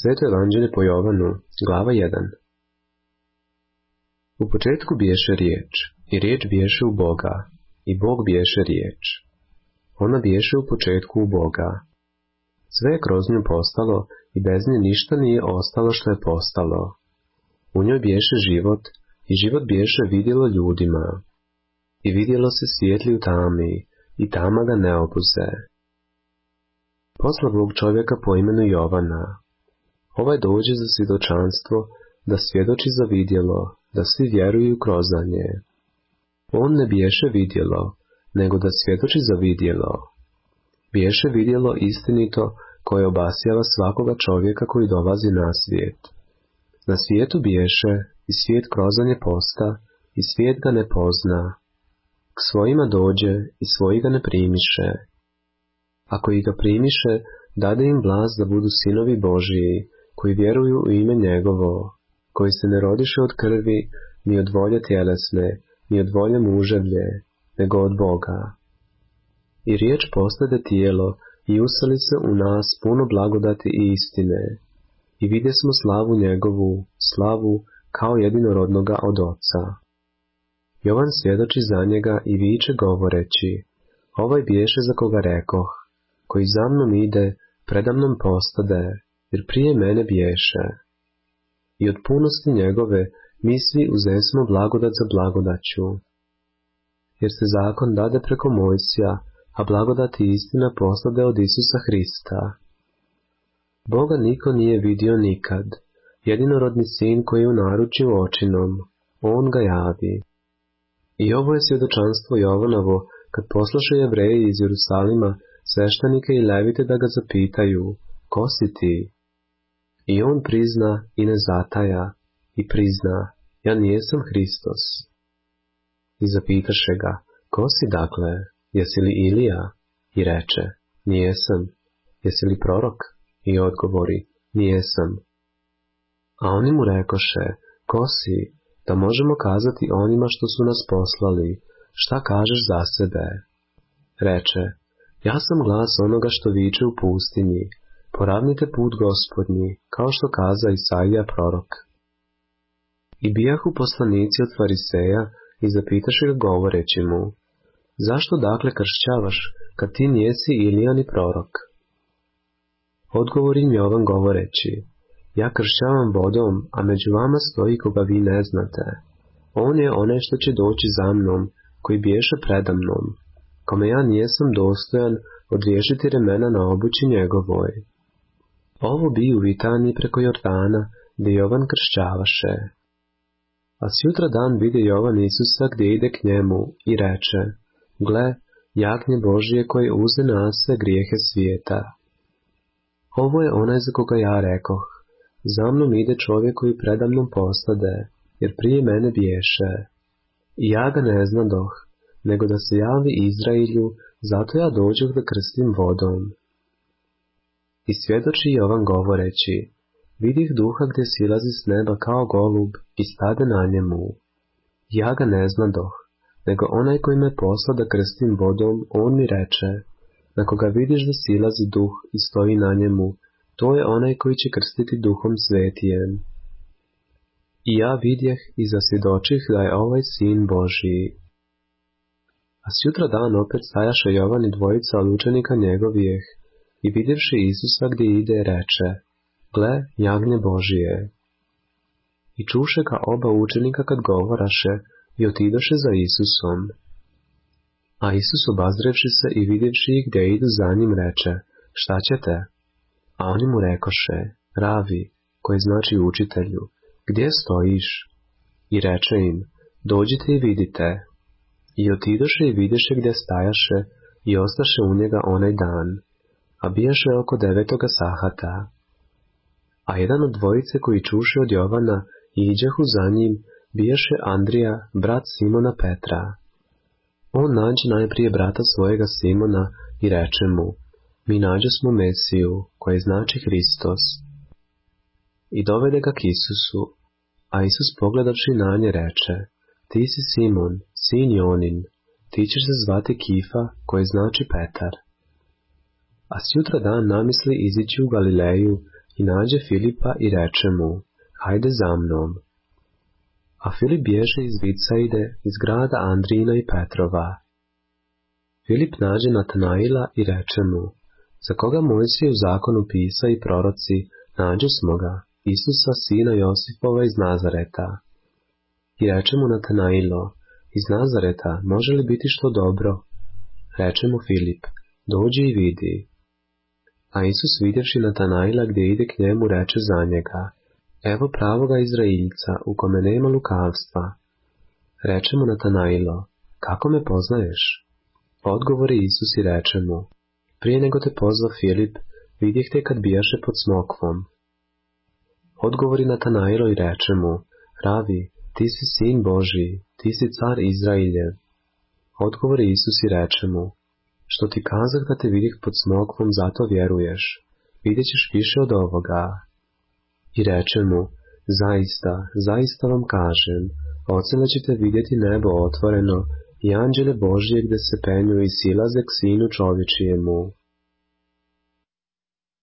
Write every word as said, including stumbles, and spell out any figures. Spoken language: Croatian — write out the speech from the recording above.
Sveto evanđelje po Jovanu, glava jedan. U početku biješe riječ, i riječ biješe u Boga, i Bog biješe riječ. Ona biješe u početku u Boga. Sve je kroz nju postalo, i bez nje ništa nije ostalo što je postalo. U njoj biješe život, i život biješe vidjelo ljudima. I vidjelo se svijetli u tami, i tama ga ne obuze. Posla Bog čovjeka po imenu Jovana. Ovaj dođe za svjedočanstvo, da svjedoči za vidjelo, da svi vjeruju kroz nje. On ne biješe vidjelo, nego da svjedoči za vidjelo. Biješe vidjelo istinito, koje obasjava svakoga čovjeka koji dolazi na svijet. Na svijetu biješe, i svijet kroz nje posta, i svijet ga ne pozna. K svojima dođe, i svoji ga ne primiše. Ako ih ga primiše, dade im vlast da budu sinovi Božiji, koji vjeruju u ime njegovo, koji se ne rodiše od krvi, ni od volje tjelesne, ni od volje muževlje, nego od Boga. I riječ postade tijelo i useli se u nas puno blagodati i istine, i vidje smo slavu njegovu, slavu kao jedinorodnoga od Oca. Jovan svjedoči za njega i viče govoreći, ovaj biješe za koga rekoh, koji za mnom ide, predamnom postade, jer prije mene biješe. I od punosti njegove mi svi uzesmo blagodat za blagodaću. Jer se zakon dade preko Mojsija, a blagodat i istina postade od Isusa Hrista. Boga niko nije vidio nikad, jedinorodni sin koji je u naručju očinom, on ga javi. I ovo je svjedočanstvo Jovanovo, kad poslaše Jevreji iz Jerusalima, sveštenike i levite da ga zapitaju, ko si ti? I on prizna i ne zataja, i prizna, ja nijesam Hristos. I zapitaše ga, ko si dakle, jesi li Ilija? I reče, nijesam. Jesi li prorok? I odgovori, nijesam. A oni mu rekoše, ko si, da možemo kazati onima što su nas poslali, šta kažeš za sebe? Reče, ja sam glas onoga što viče u pustinji, poravnite put Gospodnji, kao što kaza Isaija prorok. I bijahu poslanici od fariseja i zapitaše ga govoreći mu, zašto dakle kršćavaš, kad ti nijesi Ilija ni prorok? Odgovori im Jovan govoreći, ja kršćavam vodom, a među vama stoji koga vi ne znate. On je onaj što će doći za mnom, koji biješe predamnom, kome ja nijesam dostojan odriješiti remena na obući njegovoj. Ovo bi u Vitaniji preko Jordana, gdje Jovan kršćavaše. A sjutra dan vide Jovan Isusa gdje ide k njemu i reče, gle, jagnje Božije koje uze na se grijehe svijeta. Ovo je onaj za koga ja rekoh, za mnom ide čovjek koji predamnom postade, jer prije mene biješe. I ja ga ne znadoh, nego da se javi Izrailju, zato ja dođoh da krstim vodom. I svjedoči Jovan govoreći, vidih duha gdje silazi s neba kao golub i stade na njemu. Ja ga ne znadoh, nego onaj koji me posla da krstim vodom, on mi reče, na koga vidiš da silazi duh i stoji na njemu, to je onaj koji će krstiti duhom svetijem. I ja vidjeh i zasvjedočih da je ovaj sin Božiji. A sjutra dan opet stajaše Jovan i dvojica od učenika njegovijeh, i vidjevši Isusa gdje ide, reče, gle, jagnje Božije. I čuše ga oba učenika kad govoraše, i otidoše za Isusom. A Isus obazrevši se i vidjevši ih gdje idu za njim, reče, šta ćete? A oni mu rekoše, ravi, koji znači učitelju, gdje stojiš? I reče im, dođite i vidite. I otidoše i vidješe gdje stajaše, i ostaše u njega onaj dan, a bijaše oko devetoga sahata. A jedan od dvojice koji čuše od Jovana i iđehu za njim, bijaše Andrija, brat Simona Petra. On nađe najprije brata svojega Simona i reče mu, mi nađosmo Mesiju, koji znači Hristos. I dovede ga k Isusu, a Isus pogledavši na nje reče, ti si Simon, sin Jonin, ti ćeš se zvati Kifa, koji znači Petar. A sjutra dan namisli izići u Galileju i nađe Filipa i reče mu, hajde za mnom. A Filip bježe iz Vicajde, iz grada Andrijina i Petrova. Filip nađe Natanaila i reče mu, za koga Mojsije u zakonu pisa i proroci, nađe smo ga, Isusa, sina Josipova iz Nazareta. I reče mu Natanailo, iz Nazareta može li biti što dobro? Reče mu Filip, dođi i vidi. A Isus vidjevši Natanaila gdje ide k njemu, reče za njega, evo pravoga Izraeljca u kome nema lukavstva. Reče mu Natanailo, kako me poznaješ? Odgovori Isus i reče mu, prije nego te pozva Filip, vidjeh te kad bijaše pod smokvom. Odgovori Natanailo i reče mu, Ravi, ti si sin Božji, ti si car Izraeljev. Odgovori Isus i reče mu, što ti kazah da te vidjeh pod smokvom, zato vjeruješ, vidjet ćeš više od ovoga. I reče mu, zaista, zaista vam kažem, ocela ćete vidjeti nebo otvoreno i anđele Božje gdje se penju i silaze k sinu čovječijemu.